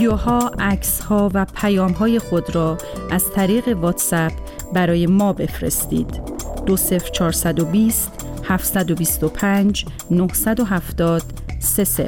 ویدیوها، عکس‌ها و پیام‌های خود را از طریق واتساپ برای ما بفرستید. 20420 725 970 30.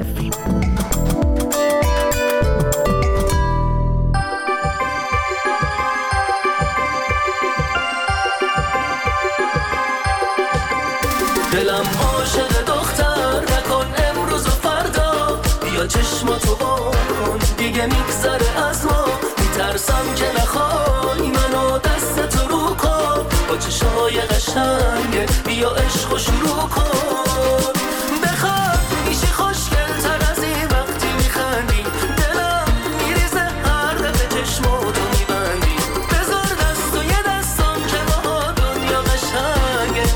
دلم عاشق دختر نکن امروز و فردا، بیا چشماتو بکن دیگه میگذره از ما، میترسم که نخوای منو دستتو رو کن، با چشای قشنگه بیا عشق و شروع کن، بخواد میشی خوشگل تر از این وقتی میخندی، دلم میریزه هر دفعه چشماتو میبندی، بذار دست و یه دستم که با دنیا قشنگه،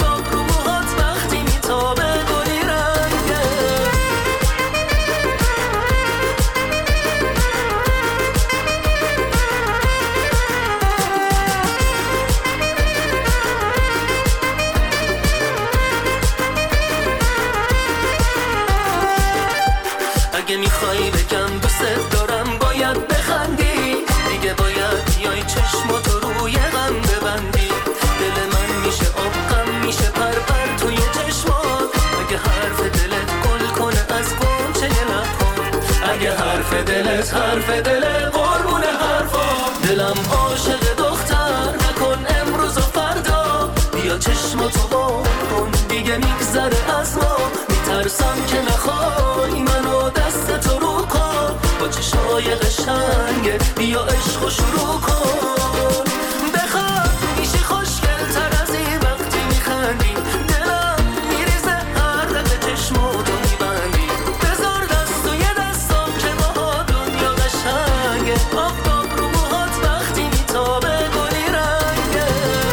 اگه میخوایی بگم دوست دارم باید بخندی، دیگه باید بیای چشماتو روی غم ببندی، دل من میشه آب غم میشه پر توی چشمات، اگه حرف دلت گل کنه از گنچه لبات، اگه حرف دل قربون حرفات، دلم عاشق دختر نکن امروز و فردا، بیا چشماتو بکن دیگه میگذره از ما، میترسم که نخوای منو دستتو رو کن، با چشای قشنگه بیا عشق و شروع کن، بخواد میشی خوشگل تر از این وقتی میخندی، دلم میریزه هر دفعه چشماتو میبندی، بذار دست و یه دستم که با دنیا قشنگه، آفتاب رو موهات وقتی میتابه گلی رنگه.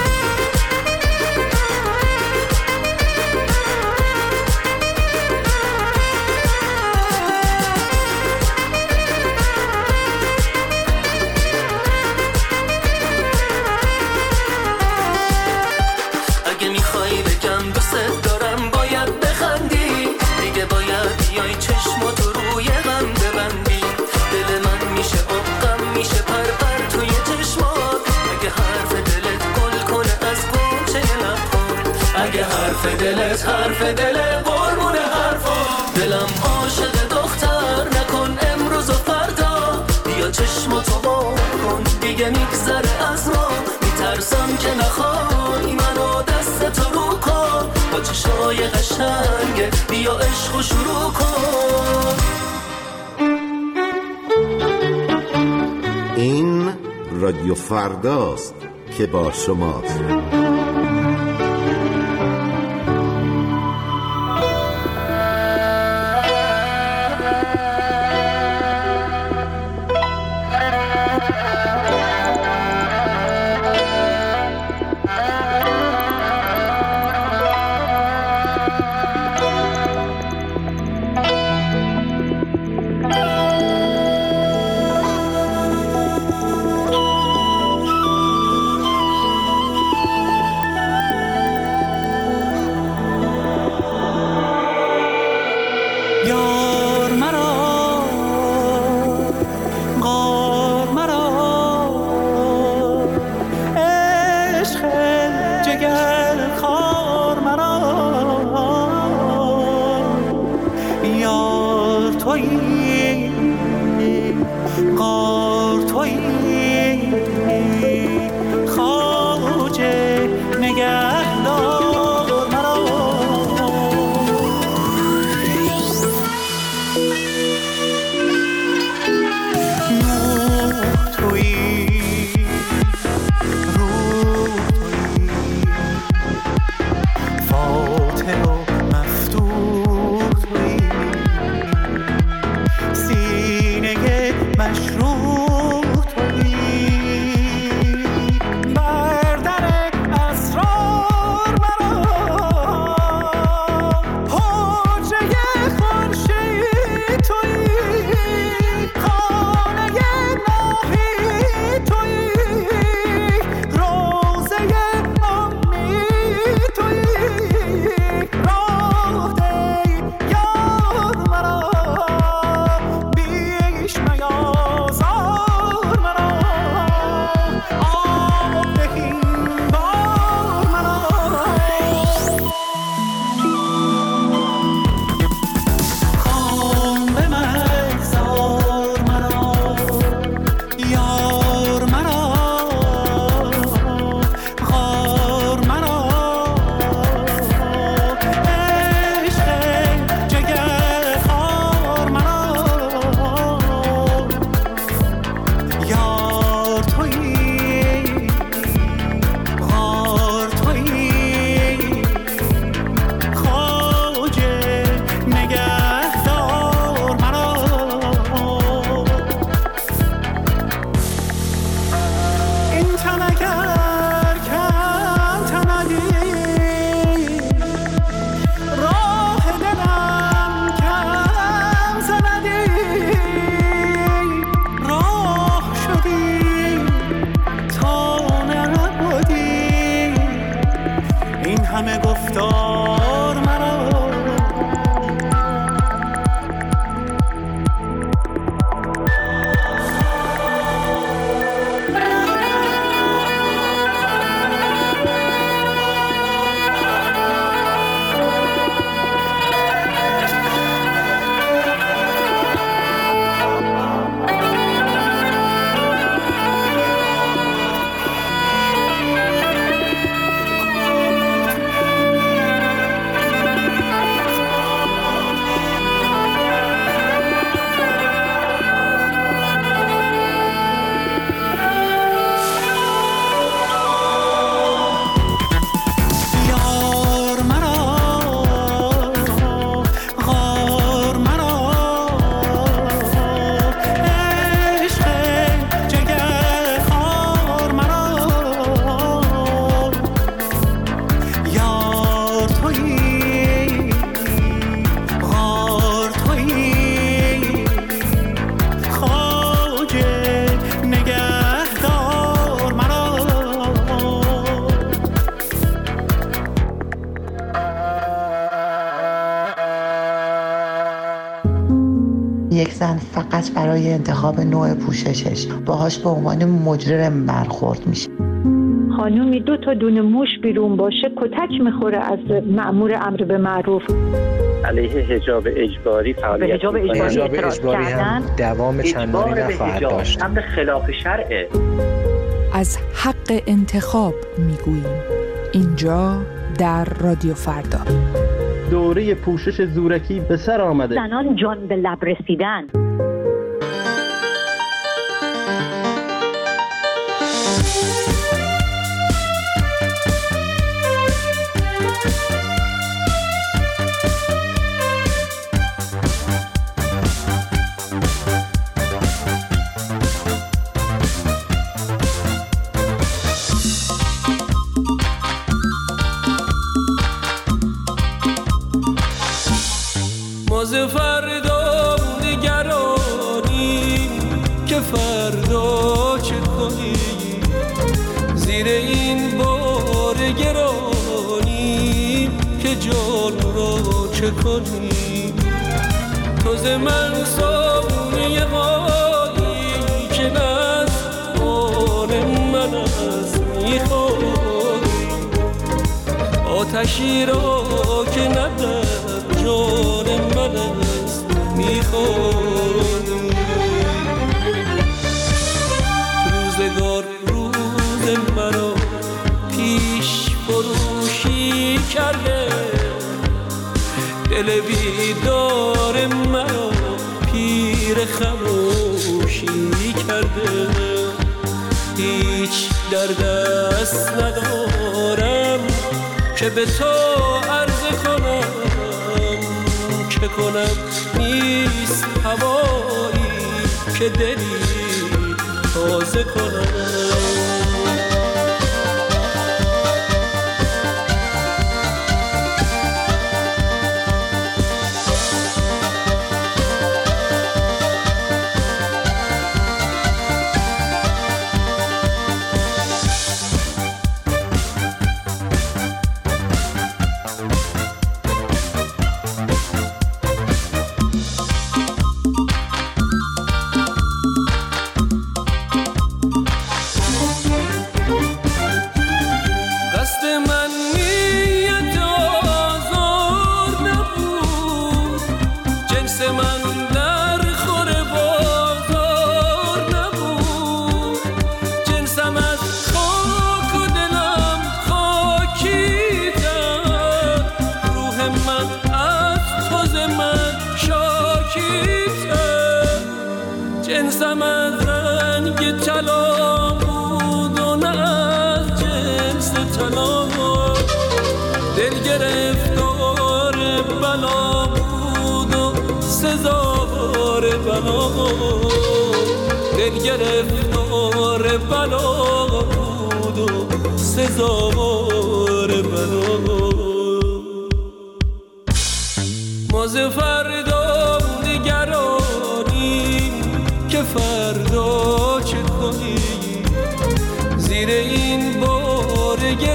اگه میخوایی بگم دوست دارم باید بخندی، دیگه باید بیای چشماتو روی غم ببندی، دل من میشه آب غم میشه پر توی چشمات، اگه حرف دلت گل کنه از گنچه لبات، اگه حرف دل قربون حرفات، دلم عاشق دختر نکن امروز و فردا، بیا چشماتو بکن دیگه میگذره از ما، میترسم که نخوای منو دستتو رو کن، با چشای قشنگه بیا عشق و شروع کن. این رادیو فرداست که با شماست. مشروع تویی یک زن فقط برای انتخاب نوع پوششش باهاش به عنوان مجرم برخورد میشه. خانومی 2 تا دونه موش بیرون باشه کتک میخوره از مأمور امر به معروف. علیه حجاب اجباری فعالیت حجاب اجباری هم دوام چندانی نخواهد داشت. امر خلاف شرعه. از حق انتخاب میگوییم اینجا در رادیو فردا. دوره پوشش زورکی به سر آمده. زنان جان به لب رسیدن. از فردا نگرانی که فردا چه کنی، زیر این بار گرانی که جان را چه کنی. تو ز من صابونه غالی که نزدان من است میخوری، آتشی را که ندر جان من است میخوری. روزگار روز مرا پیش فروشی کرده، دل بیدار مرا پیر خموشی کرده. هیچ در دست ندارم که به تو عرض کنم، چه کنم نیست هوایی که دلی تازه کنم. جنسم از رنگ طلا بود و نه از جنس طلا، دل گرفتار بلا بود و سزاوار بلا، دل گرفتار بلا بود و سزاوار بلا. ما ز فردا نگرانی که فردا چه کنی، زیر این بار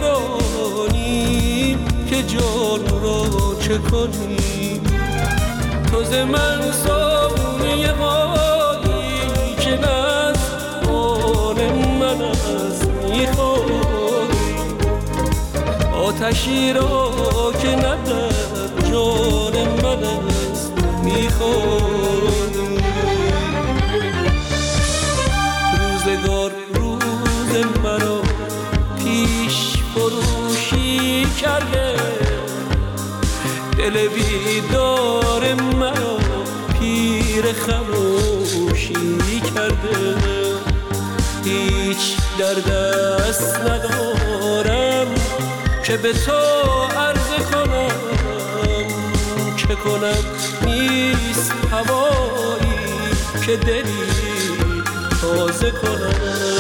گرانی که جان را چه کنی. تو ز من صابونه غالی که نزدان من است میخوری، آتشی را که ندر جان من است میخوری. روزگار روز مرا پیش فروشی کرده، دل بیدار مرا پیر خموشی کرده. هیچ در دست ندارم که به تو عرض کنم، چه کنم نیست هوایی که دلی تازه کنم.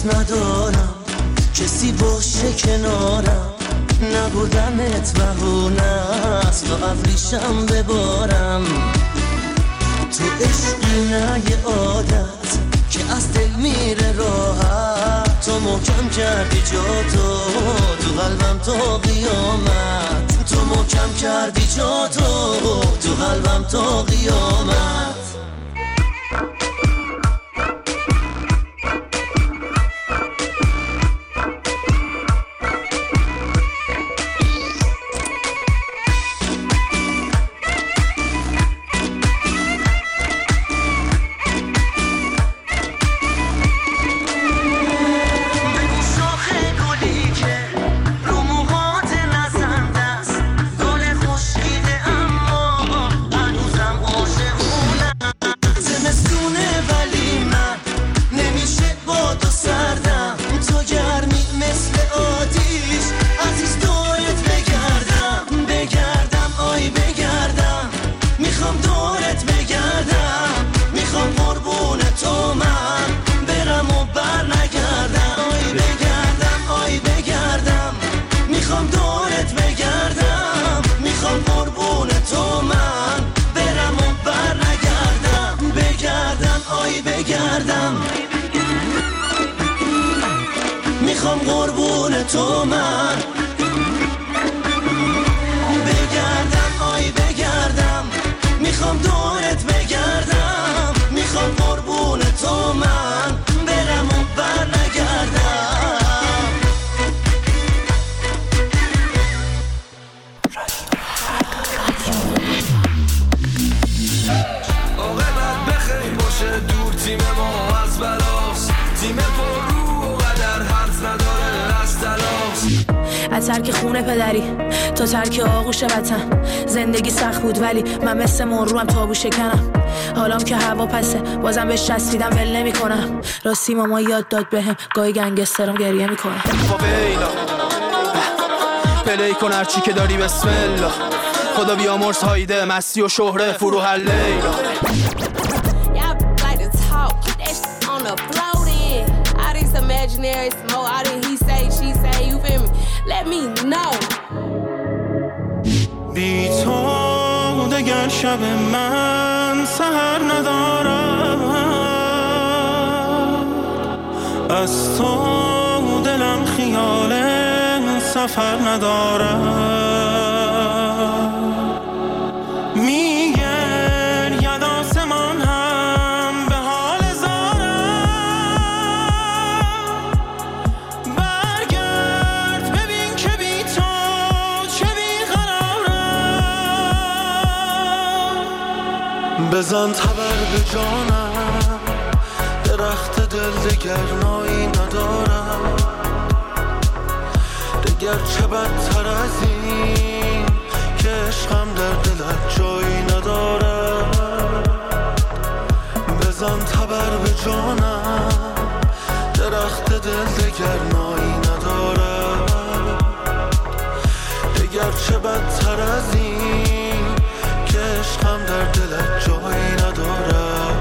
ندارم کسی باشه کنارم، نبودمت بهونه است تا ابریشم ببارم. تو عشقی نه یه عادت که از دل میره راحت، تو محکم کردی جاتو تو قلبم تا قیامت، تو محکم کردی جاتو تو قلبم تا قیامت. میخوام قربون تو من بگردم، آی بگردم، میخوام دورت بگردم، میخوام قربون تو من برم و بر نگردم. عاقبت بخیر باشه، دور تیم ما از بلاست، تیم پر رو و قدر حرف نداره از تلاش. از ترک خونه پدری تا ترک آغوش وطن، زندگی سخت بود ولی من مثل مروم تابو شکنم. حالام که هوا پسه بازم بهش چسبیدم ول نمی کنم. راستی ماما یاد داد بهم گاهی گنگسترم گریه میکنم. فاویلا پلی کن هرچی که داری بسم الله، خدا بیامرز هایده مستی و شهره فروح لیلا. Imaginary smoke, all that he say, she say, you feel me? Let me know. بی تو دگر شب من سحر ندارم، از تو دلم خیال سفر ندارم. بزن تبر به جانم، درخت دل دگر نایی ندارم، دگر چه بدتر از این که عشقم در دلت جایی ندارم. بزن تبر به جانم، درخت دل دگر نایی ندارم، دگر چه بدتر از این که عشقم در دلت جایی ندارم.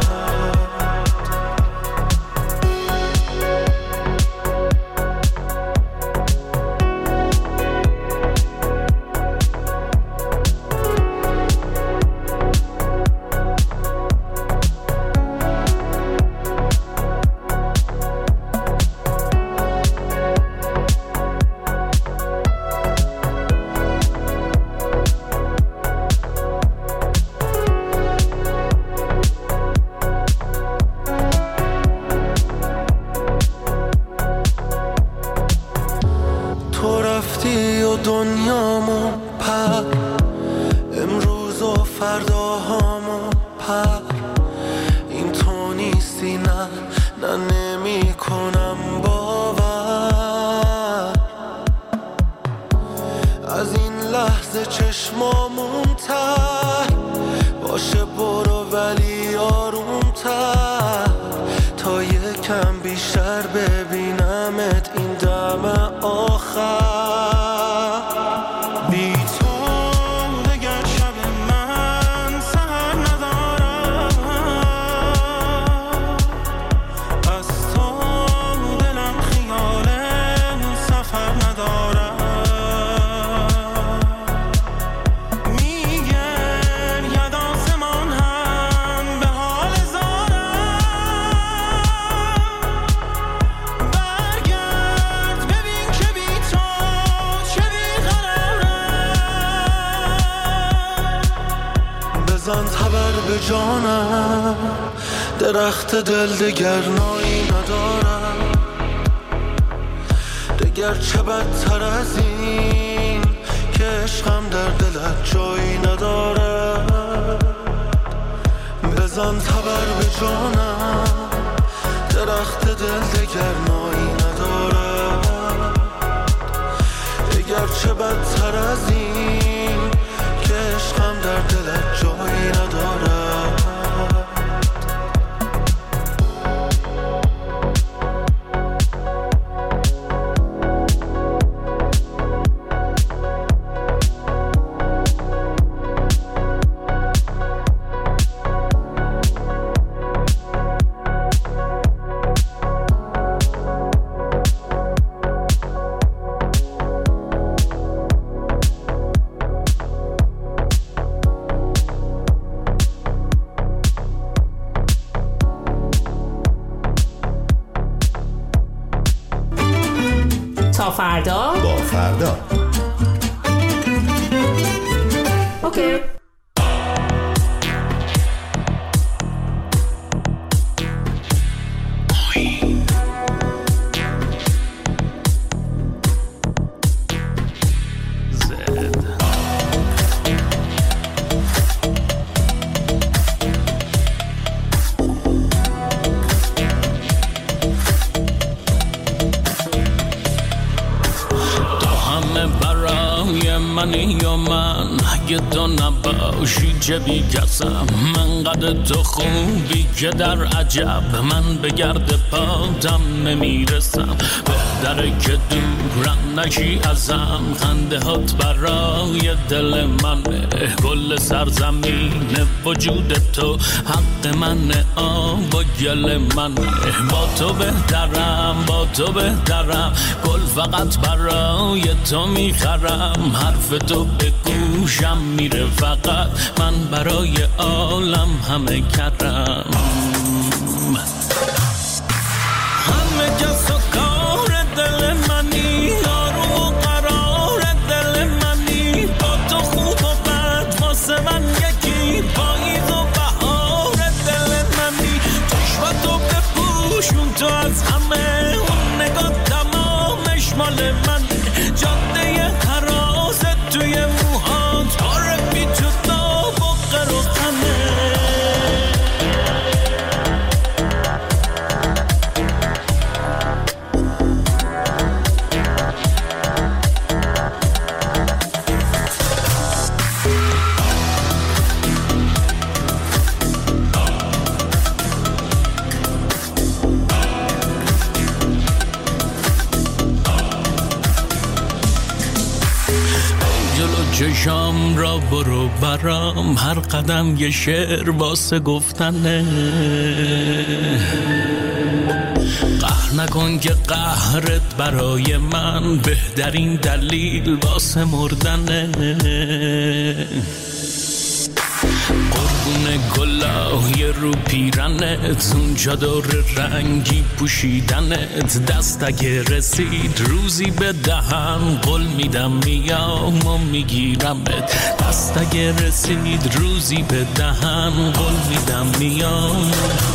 دنیامو پر امروز و فرداهامو پر، این تو نیستی نه نه نمی کنم باور. از این لحظه چشمامون تر باشه برو ولی آرومتر، تا یکم بیشتر ببینمت این دم آخر. بزن تبر به جانم، درخت دل دگر نایی ندارم، دگر چه بدتر از این که عشقم در دلت جایی ندارد. بزن تبر به جانم، درخت دل دگر نایی ندارد، دگر چه بدتر از این که عشقم در دلت جایی ندارد. تا فردا با فردا. اوکی. منی یا من اگه تو نباشی چه بی کسم، من قد تو خوبی که در عجب من به گرد پاتم نمیرسم، بهتره که دورم نشی ازم، خنده هات برای دل منه، گل سرزمین وجود تو حق منه، آب و گل منه، با تو بهترم با تو بهترم، گل فقط برای تو میخرم، حرف تو به گوشم میره فقط، من برای عالم همه کردم، همه کس و کار دل منی، آروم و قرار دل منی، با تو خوب و بد واسه من یکی، پاییز و بهار دل منی، چشمتو بپوشون تو از همه، اون نگاه تمامش مال منه، جاده حراسه توی موهات، آره بی تو داب و قر و خمه. چشام را برو برام، هر قدم یه شعر واسه گفتنه، قهر نکن که قهرت برای من بهترین دلیل واسه مردنه، قربون گلای رو پیرنت، اون چادر رنگی پوشیدنت، دست اگه رسید روزی به دهن، قول میدم میام و میگیرمت، دست اگه رسید روزی به دهن، قول میدم میام،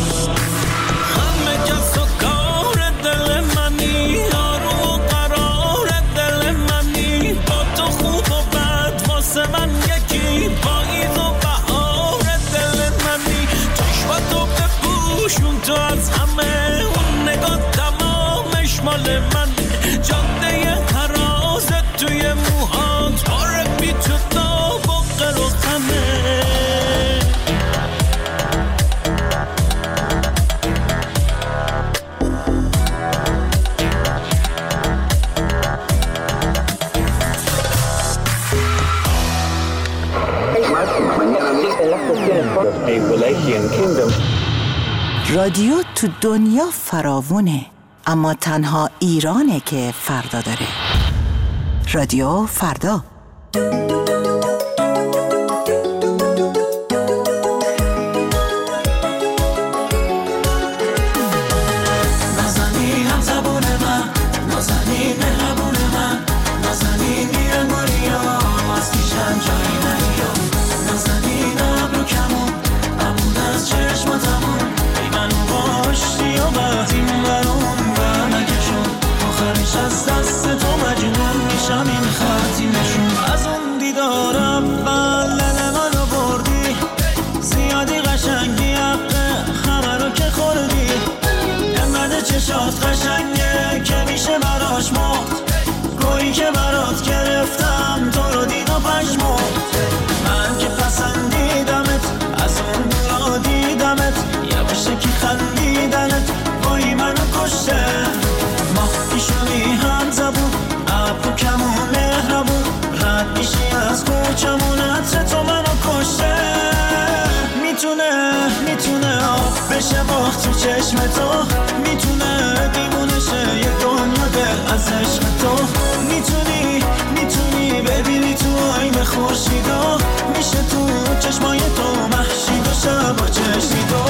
همه کس و کار دل منی، آروم و قرار دل منی، با تو خوب و بد واسه من یکی، پاییز و شون تو از همه، اون نگاه تمامش مال من، جاده حراسه توی موهات، آره بی تو داب و قر و خمه. رادیو تو دنیا فراوونه، اما تنها ایرانه که فردا داره. رادیو فردا. نازنین هم زبون من، نازنین مهربون من، نازنین میرن گلیا، از پیشم جایی نیا، نازنین ابرو کم ماه تو چشم تو میتونه دیوونه شه یه دنیا دل از عشق تو. میتونی ببینی تو آینه خورشیدا، میشه تو چشمای تو مهشید و شبا چشیدو.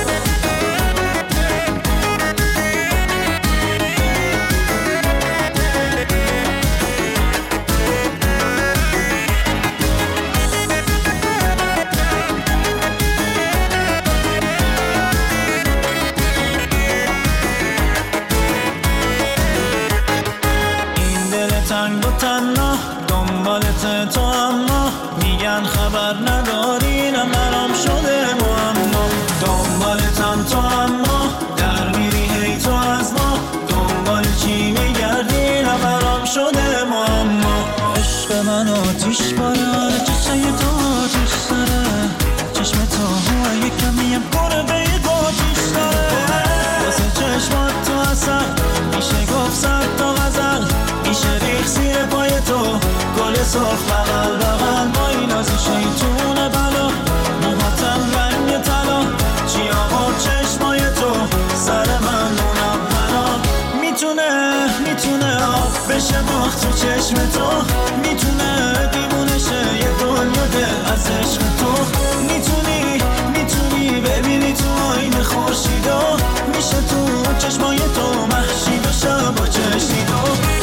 تو اما میگن خبر نداری نه منم شده معما. دنبالتم تو اما در میری هی تو از ما، دنبال چی میگردی نه برام شده معما. عشق من آتیش باره چشای تو آتیش داره، چشم تو هوا یک کمیم پره به یک آتیش داره. واسه چشمات تو اصل میشه گفت صد تا غزل، میشه ریخ زیر پای تو گل صاف بغل بغل با این از شیطون بلا. موهاتم رنگ طلا چی آقا چشمای تو سر من اونم بلا. میتونه آب بشه ماه تو چشم تو، میتونه دیوونه شه یه دنیا دل از عشق تو. میتونی ببینی تو آینه خورشیدا، میشه تو چشمای تو مهشید و شبا چشیدو.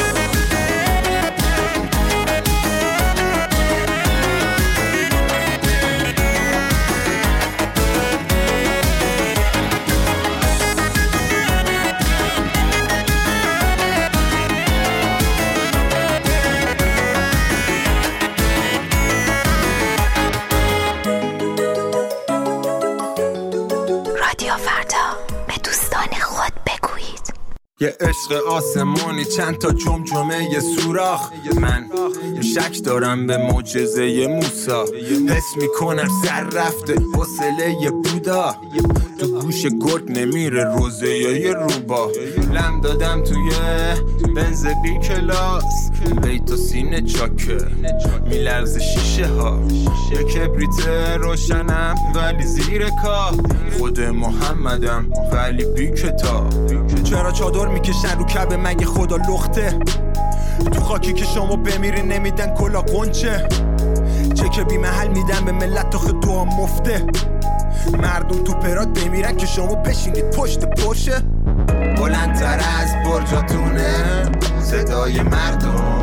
یه عشق آسمانی چند تا جمجمه یه سوراخ، من شک دارم به معجزه موسی. حس میکنم سر رفته حوصله یه بودا، تو گوش گرگ نمیره روزه یه روبا. لم دادم توی بنز بی کلاس، بیت و سینه چاکه میلرز شیشه ها. یه کبریت روشنم ولی زیر کاه، خود محمدم ولی بی کتاب. چرا چادر میکشن رو کعبه مگه خدا لخته؟ تو خاکی که شما بمیری نمیدن کلا قنچه. چک بی محل میدن به ملت تا خود دعا مفته. مردم تو پرات بمیرن که شما بشینید پشت پرشه. بلندتر از برجاتونه صدای مردم،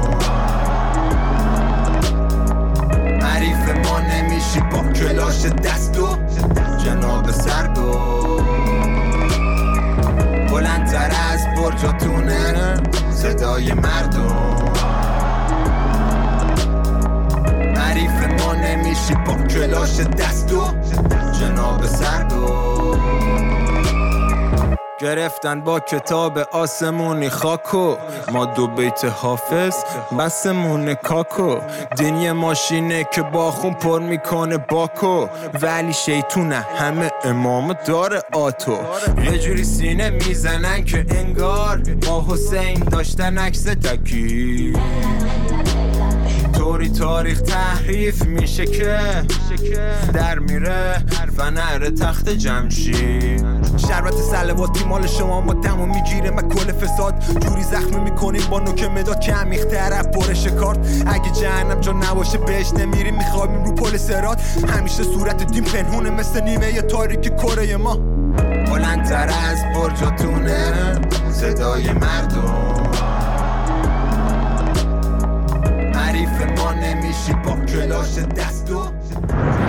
حریف ما نمیشی با کلاش دست و جناب سردو. بلندتر از برجاتونه صدای مردم، حریف ما نمیشی با کلاش دست و جناب سردو. گرفتن با کتاب آسمونی خاکو، ما دو بیت حافظ بسمون کاکو. دین یه ماشینه که با خون پر میکنه باکو، ولی شیطونه همه امام داره آتو. یه جوری سینه میزنن که انگار با حسین داشتن عکس تکی. طوری تاریخ تحریف میشه که در میره فنر تخت جمشید. شربت سلواتی مال شما ما دمو میگیره من کل فساد. جوری زخمی میکنیم با نوک مداد که عمیق طرف برش کارت. اگه جهنم جا نباشه بهش نمیریم، میخوابیم رو پل سرات. همیشه صورت دیم پنهونه مثل نیمه تاریک کره ما. بلندتر از برجاتونه صدای مردم، حریف ما نمیشی با کلاش دست و